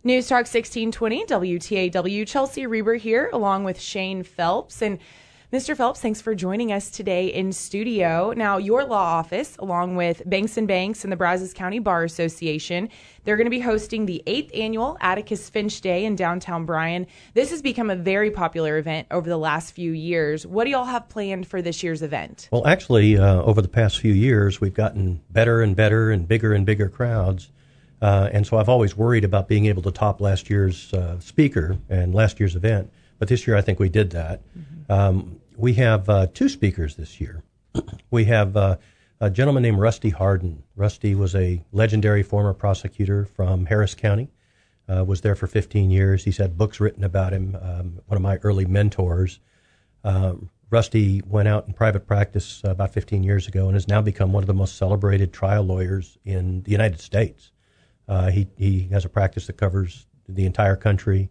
News Talk 1620, WTAW. Chelsea Reber here, along with Shane Phelps. And Mr. Phelps, thanks for joining us today in studio. Now, your law office, along with Banks & Banks and the Brazos County Bar Association, they're going to be hosting the 8th annual Atticus Finch Day in downtown Bryan. This has become a very popular event over the last few years. What do y'all have planned for this year's event? Well, actually, over the past few years, we've gotten better and better and bigger crowds. And so I've always worried about being able to top last year's speaker and last year's event. But this year, I think we did that. Mm-hmm. We have two speakers this year. We have a gentleman named Rusty Hardin. Rusty was a legendary former prosecutor from Harris County, was there for 15 years. He's had books written about him, one of my early mentors. Rusty went out in private practice about 15 years ago and has now become one of the most celebrated trial lawyers in the United States. He has a practice that covers the entire country.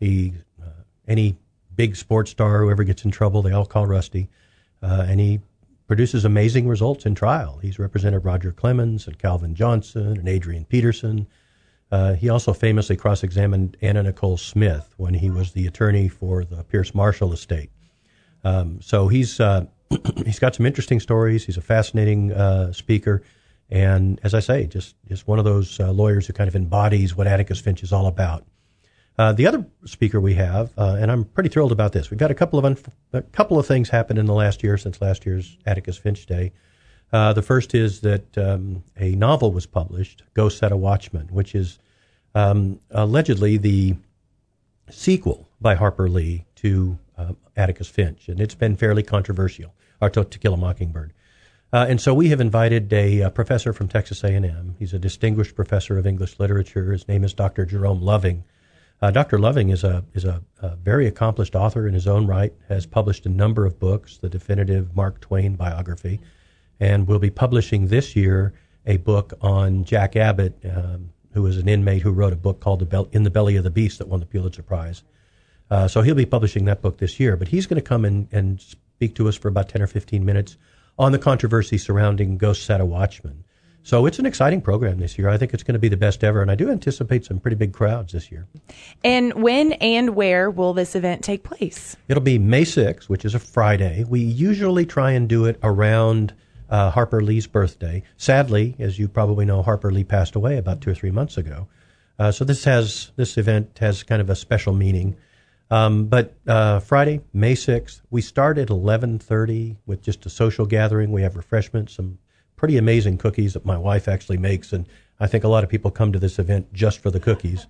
Any big sports star who ever gets in trouble, they all call Rusty. And he produces amazing results in trial. He's represented Roger Clemens and Calvin Johnson and Adrian Peterson. He also famously cross-examined Anna Nicole Smith when he was the attorney for the Pierce Marshall estate. So he's got some interesting stories. He's a fascinating speaker. And as I say, just one of those lawyers who kind of embodies what Atticus Finch is all about. The other speaker we have, and I'm pretty thrilled about this. We've got a couple of things happened in the last year since last year's Atticus Finch Day. The first is that a novel was published, Go Set a Watchman, which is allegedly the sequel by Harper Lee to Atticus Finch, and it's been fairly controversial, or To Kill a Mockingbird. And so we have invited a professor from Texas A&M. He's a distinguished professor of English literature. His name is Dr. Jerome Loving. Dr. Loving is a very accomplished author in his own right, has published a number of books, the definitive Mark Twain biography, and will be publishing this year a book on Jack Abbott, who was an inmate who wrote a book called In the Belly of the Beast that won the Pulitzer Prize. So he'll be publishing that book this year, but he's going to come and speak to us for about 10 or 15 minutes on the controversy surrounding Go Set a Watchman. So it's an exciting program this year. I think it's going to be the best ever, and I do anticipate some pretty big crowds this year. And when and where will this event take place? It'll be May 6th, which is a Friday. We usually try and do it around Harper Lee's birthday. Sadly, as you probably know, Harper Lee passed away about 2 or 3 months ago. So this event has kind of a special meaning. But Friday, May 6th, we start at 11:30 with just a social gathering. We have refreshments, some pretty amazing cookies that my wife actually makes, and I think a lot of people come to this event just for the cookies.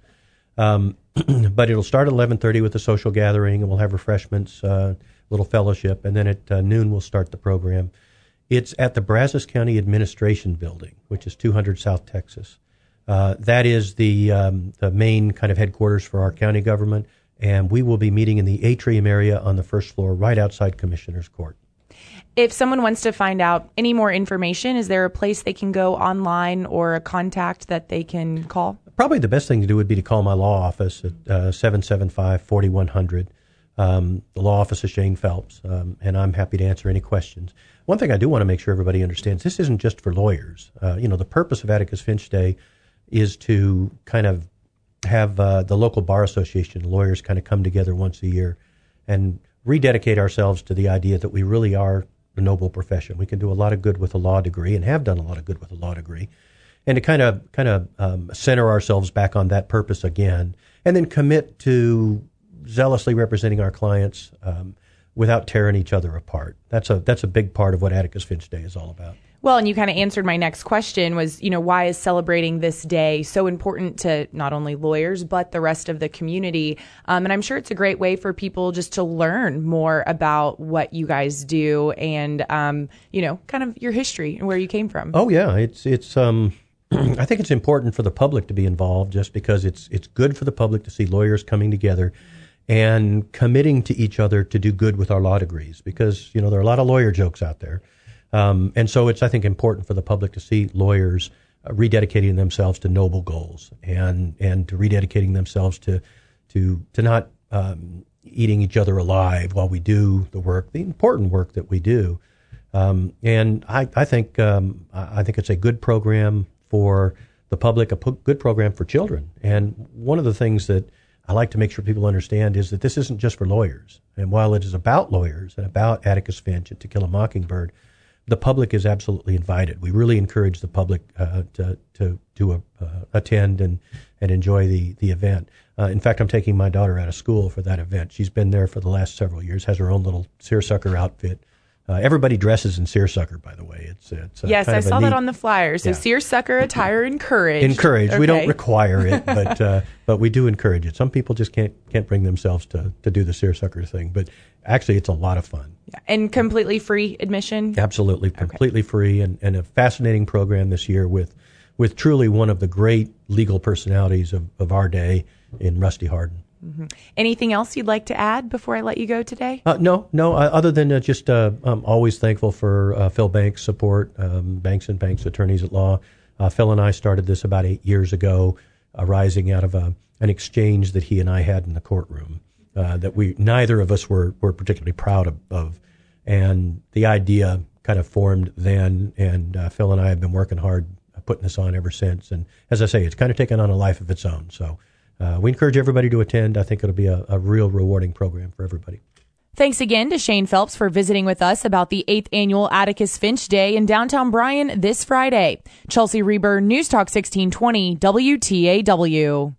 But it'll start at 11:30 with a social gathering, and we'll have refreshments, little fellowship, and then at noon we'll start the program. It's at the Brazos County Administration Building, which is 200 South Texas. That is the main kind of headquarters for our county government, and we will be meeting in the atrium area on the first floor right outside Commissioner's Court. If someone wants to find out any more information, is there a place they can go online or a contact that they can call? Probably the best thing to do would be to call my law office at 775-4100. The law office is Shane Phelps, and I'm happy to answer any questions. One thing I do want to make sure everybody understands, this isn't just for lawyers. The purpose of Atticus Finch Day is to kind of have the local bar association lawyers kind of come together once a year and rededicate ourselves to the idea that we really are a noble profession. We can do a lot of good with a law degree and have done a lot of good with a law degree. And to kind of center ourselves back on that purpose again, and then commit to zealously representing our clients without tearing each other apart. That's a big part of what Atticus Finch Day is all about. Well, and you kind of answered my next question was, why is celebrating this day so important to not only lawyers, but the rest of the community? And I'm sure it's a great way for people just to learn more about what you guys do and, kind of your history and where you came from. Oh, yeah. It's I think it's important for the public to be involved just because it's good for the public to see lawyers coming together and committing to each other to do good with our law degrees because, there are a lot of lawyer jokes out there. And so it's, I think, important for the public to see lawyers rededicating themselves to noble goals and to rededicating themselves to not eating each other alive while we do the work, the important work that we do. And I think it's a good program for the public a good program for children. And one of the things that I like to make sure people understand is that this isn't just for lawyers. And while it is about lawyers and about Atticus Finch and To Kill a Mockingbird, the public is absolutely invited. We really encourage the public to attend and enjoy the event. In fact, I'm taking my daughter out of school for that event. She's been there for the last several years, has her own little seersucker outfit. Everybody dresses in seersucker, by the way. It's yes, I saw that on the flyer. So seersucker attire encouraged. Encouraged. Okay. We don't require it, but we do encourage it. Some people just can't bring themselves to do the seersucker thing, but actually it's a lot of fun. Yeah. And completely free admission? Absolutely, completely free, and a fascinating program this year with truly one of the great legal personalities of our day in Rusty Hardin. Mm-hmm. Anything else you'd like to add before I let you go today? No. Other than just I'm always thankful for Phil Banks' support, Banks and Banks Attorneys at Law. Phil and I started this about 8 years ago, arising out of an exchange that he and I had in the courtroom that neither of us were particularly proud of. And the idea kind of formed then, and Phil and I have been working hard putting this on ever since. And as I say, it's kind of taken on a life of its own. So we encourage everybody to attend. I think it'll be a real rewarding program for everybody. Thanks again to Shane Phelps for visiting with us about the 8th Annual Atticus Finch Day in downtown Bryan this Friday. Chelsea Reber, News Talk 1620, WTAW.